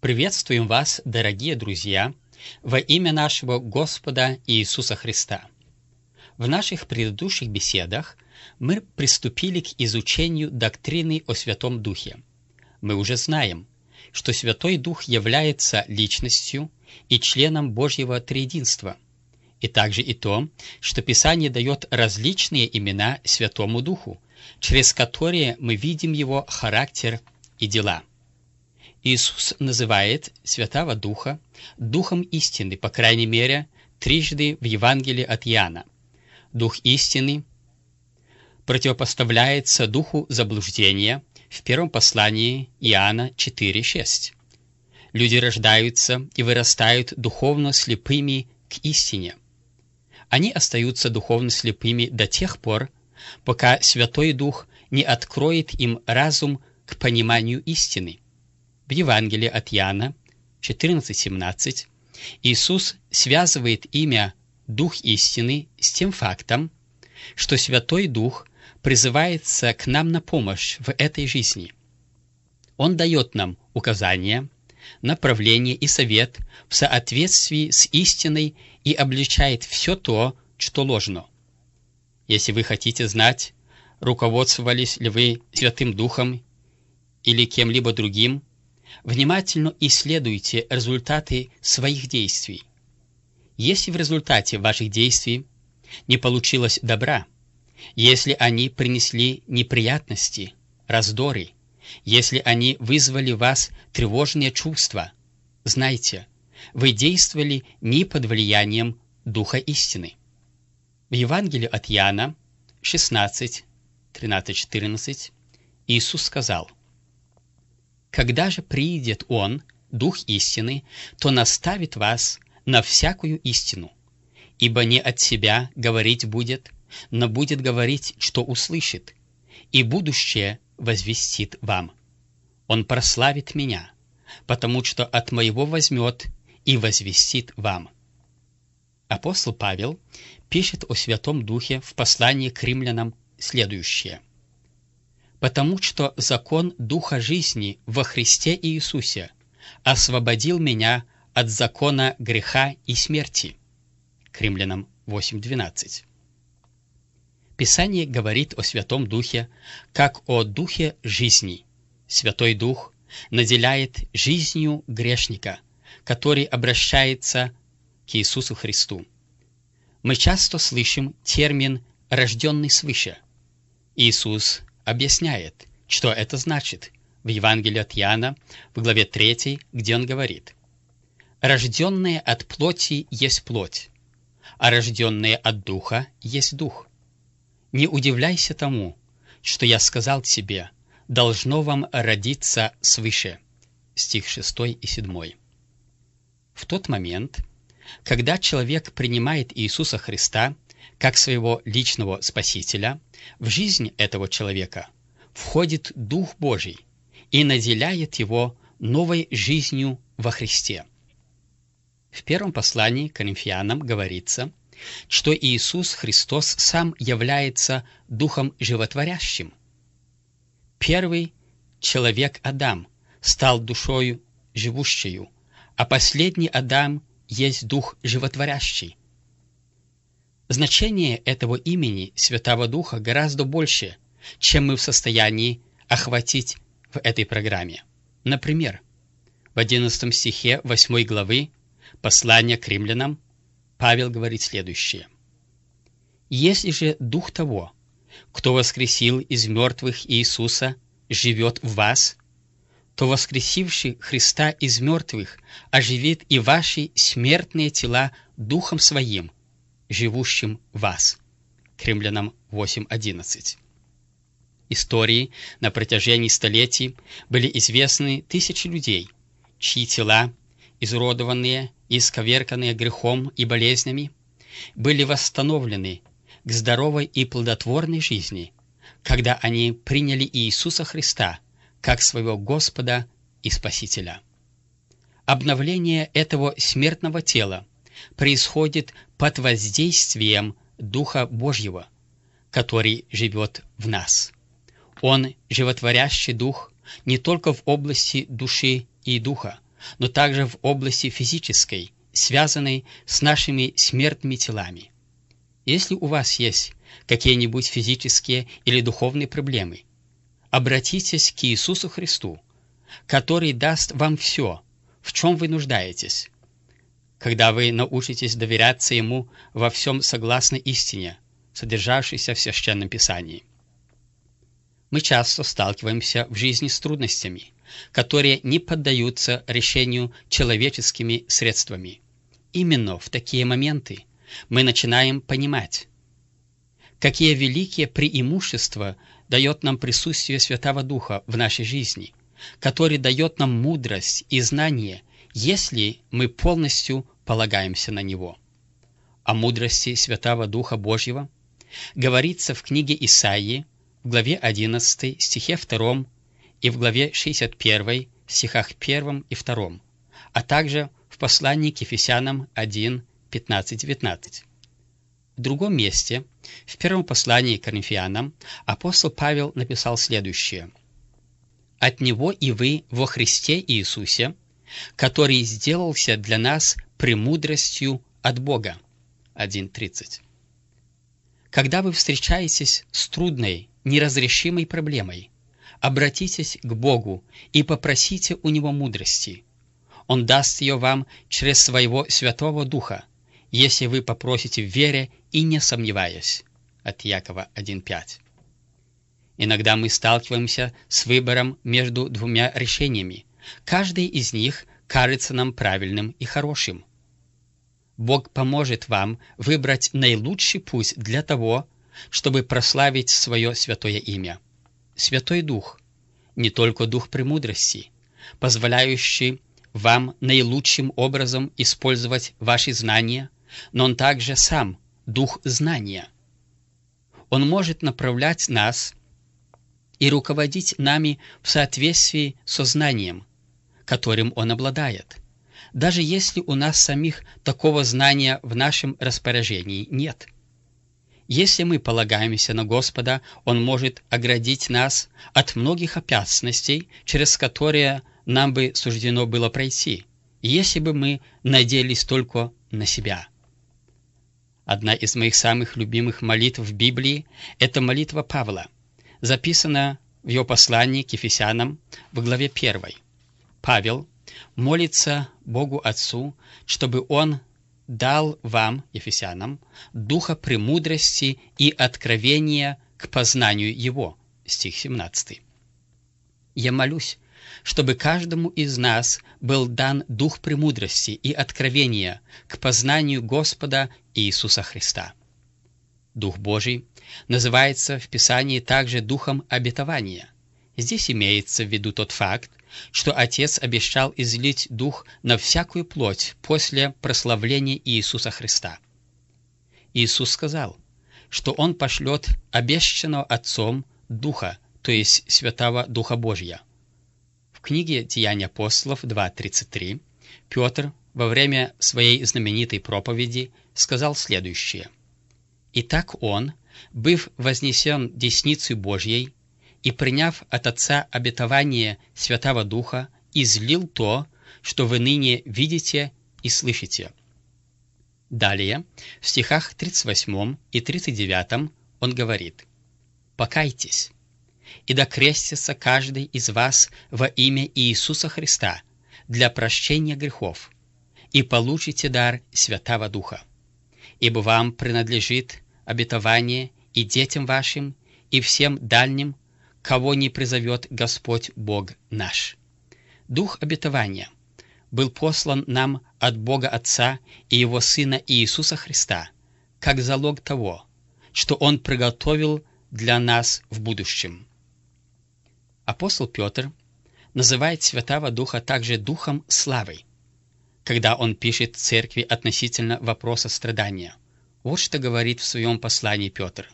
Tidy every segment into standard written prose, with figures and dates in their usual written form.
Приветствуем вас, дорогие друзья, во имя нашего Господа Иисуса Христа. В наших предыдущих беседах мы приступили к изучению доктрины о Святом Духе. Мы уже знаем, что Святой Дух является личностью и членом Божьего Триединства, и также и то, что Писание дает различные имена Святому Духу, через которые мы видим Его характер и дела. Иисус называет Святого Духа Духом истины, по крайней мере, трижды в Евангелии от Иоанна. Дух истины противопоставляется духу заблуждения в первом послании Иоанна 4:6. Люди рождаются и вырастают духовно слепыми к истине. Они остаются духовно слепыми до тех пор, пока Святой Дух не откроет им разум к пониманию истины. В Евангелии от Иоанна 14:17 Иисус связывает имя Дух истины с тем фактом, что Святой Дух призывается к нам на помощь в этой жизни. Он дает нам указания, направление и совет в соответствии с истиной и обличает все то, что ложно. Если вы хотите знать, руководствовались ли вы Святым Духом или кем-либо другим, внимательно исследуйте результаты своих действий. Если в результате ваших действий не получилось добра, если они принесли неприятности, раздоры, если они вызвали в вас тревожные чувства, знайте, вы действовали не под влиянием Духа истины. В Евангелии от Иоанна 16:13-14 Иисус сказал: «Когда же приидет Он, Дух истины, то наставит вас на всякую истину, ибо не от себя говорить будет, но будет говорить, что услышит, и будущее возвестит вам. Он прославит Меня, потому что от Моего возьмет и возвестит вам». Апостол Павел пишет о Святом Духе в послании к римлянам следующее: «Потому что закон Духа жизни во Христе Иисусе освободил меня от закона греха и смерти». К римлянам 8:12. Писание говорит о Святом Духе как о Духе жизни. Святой Дух наделяет жизнью грешника, который обращается к Иисусу Христу. Мы часто слышим термин «рожденный свыше». Иисус объясняет, что это значит в Евангелии от Иоанна, в главе 3, где Он говорит: «Рожденное от плоти есть плоть, а рожденное от Духа есть Дух. Не удивляйся тому, что я сказал тебе, должно вам родиться свыше». Стих 6 и 7. В тот момент, когда человек принимает Иисуса Христа как своего личного Спасителя, в жизнь этого человека входит Дух Божий и наделяет его новой жизнью во Христе. В первом послании к Коринфянам говорится, что Иисус Христос сам является Духом животворящим. Первый человек Адам стал душою живущею, а последний Адам есть Дух животворящий. Значение этого имени Святого Духа гораздо больше, чем мы в состоянии охватить в этой программе. Например, в 11 стихе 8 главы послания к римлянам Павел говорит следующее: «Если же Дух того, кто воскресил из мертвых Иисуса, живет в вас, то воскресивший Христа из мертвых оживит и ваши смертные тела Духом Своим, живущим в вас». К римлянам 8:11. Истории на протяжении столетий были известны тысячи людей, чьи тела, изуродованные и исковерканные грехом и болезнями, были восстановлены к здоровой и плодотворной жизни, когда они приняли Иисуса Христа как своего Господа и Спасителя. Обновление этого смертного тела происходит под воздействием Духа Божьего, который живет в нас. Он животворящий Дух не только в области души и духа, но также в области физической, связанной с нашими смертными телами. Если у вас есть какие-нибудь физические или духовные проблемы, обратитесь к Иисусу Христу, который даст вам все, в чем вы нуждаетесь. Когда вы научитесь доверяться Ему во всем согласно истине, содержавшейся в Священном Писании. Мы часто сталкиваемся в жизни с трудностями, которые не поддаются решению человеческими средствами. Именно в такие моменты мы начинаем понимать, какие великие преимущества дает нам присутствие Святого Духа в нашей жизни, который дает нам мудрость и знание, если мы полностью полагаемся на Него. О мудрости Святого Духа Божьего говорится в книге Исаии, в главе 11, стихе 2 и в главе 61, стихах 1 и 2, а также в послании к Ефесянам 1, 15-19. В другом месте, в первом послании к Коринфянам, апостол Павел написал следующее: «От Него и вы во Христе Иисусе, который сделался для нас премудростью от Бога». 1:30. Когда вы встречаетесь с трудной, неразрешимой проблемой, обратитесь к Богу и попросите у Него мудрости. Он даст ее вам через Своего Святого Духа, если вы попросите в вере и не сомневаясь. От Якова 1:5. Иногда мы сталкиваемся с выбором между двумя решениями. Каждый из них кажется нам правильным и хорошим. Бог поможет вам выбрать наилучший путь для того, чтобы прославить Свое святое имя. Святой Дух – не только Дух премудрости, позволяющий вам наилучшим образом использовать ваши знания, но Он также сам Дух знания. Он может направлять нас и руководить нами в соответствии со знанием, которым Он обладает, даже если у нас самих такого знания в нашем распоряжении нет. Если мы полагаемся на Господа, Он может оградить нас от многих опасностей, через которые нам бы суждено было пройти, если бы мы надеялись только на себя. Одна из моих самых любимых молитв в Библии – это молитва Павла, записанная в его послании к Ефесянам в главе 1. Павел молится Богу Отцу, чтобы Он дал вам, Ефесянам, духа премудрости и откровения к познанию Его. Стих 17. Я молюсь, чтобы каждому из нас был дан дух премудрости и откровения к познанию Господа Иисуса Христа. Дух Божий называется в Писании также духом обетования. Здесь имеется в виду тот факт, что Отец обещал излить Дух на всякую плоть после прославления Иисуса Христа. Иисус сказал, что Он пошлет обещанного Отцом Духа, то есть Святого Духа Божия. В книге «Деяния апостолов» 2:33 Петр во время своей знаменитой проповеди сказал следующее: «Итак Он, быв вознесен десницей Божьей, и, приняв от Отца обетование Святого Духа, излил то, что вы ныне видите и слышите». Далее, в стихах 38 и 39 он говорит: «Покайтесь, и да крестится каждый из вас во имя Иисуса Христа для прощения грехов, и получите дар Святого Духа. Ибо вам принадлежит обетование и детям вашим, и всем дальним, кого не призовет Господь Бог наш». Дух обетования был послан нам от Бога Отца и Его Сына Иисуса Христа, как залог того, что Он приготовил для нас в будущем. Апостол Петр называет Святого Духа также Духом славы, когда он пишет церкви относительно вопроса страдания. Вот что говорит в своем послании Петр: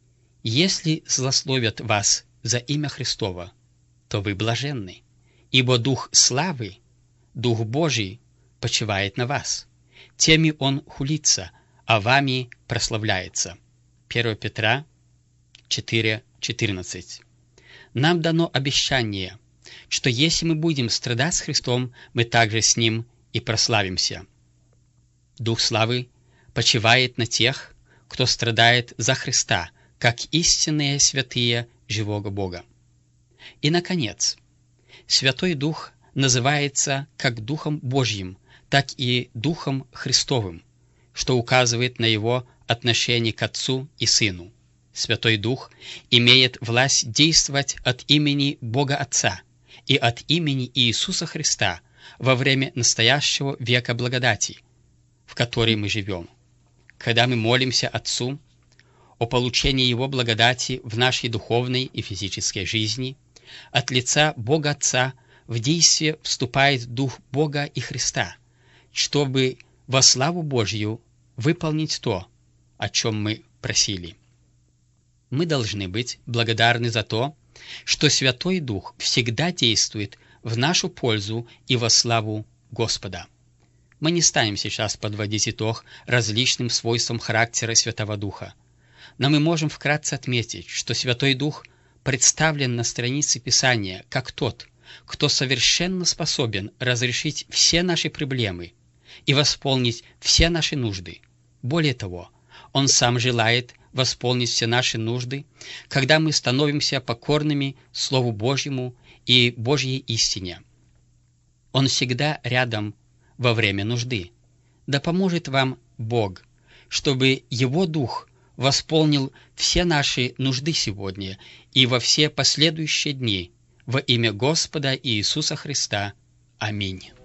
«Если злословят вас за имя Христово, то вы блаженны, ибо Дух славы, Дух Божий, почивает на вас. Теми Он хулится, а вами прославляется». 1 Петра 4:14. Нам дано обещание что если мы будем страдать с Христом, мы также с Ним и прославимся. Дух славы почивает на тех, кто страдает за Христа, как истинные святые живого Бога. И, наконец, Святой Дух называется как Духом Божьим, так и Духом Христовым, что указывает на Его отношение к Отцу и Сыну. Святой Дух имеет власть действовать от имени Бога Отца и от имени Иисуса Христа во время настоящего века благодати, в который мы живем. Когда мы молимся Отцу о получении Его благодати в нашей духовной и физической жизни, от лица Бога Отца в действие вступает Дух Бога и Христа, чтобы во славу Божью выполнить то, о чем мы просили. Мы должны быть благодарны за то, что Святой Дух всегда действует в нашу пользу и во славу Господа. Мы не станем сейчас подводить итог различным свойствам характера Святого Духа, но мы можем вкратце отметить, что Святой Дух представлен на странице Писания как тот, кто совершенно способен разрешить все наши проблемы и восполнить все наши нужды. Более того, Он сам желает восполнить все наши нужды, когда мы становимся покорными Слову Божьему и Божьей истине. Он всегда рядом во время нужды. Да поможет вам Бог, чтобы Его Дух восполнил все наши нужды сегодня и во все последующие дни во имя Господа Иисуса Христа. Аминь.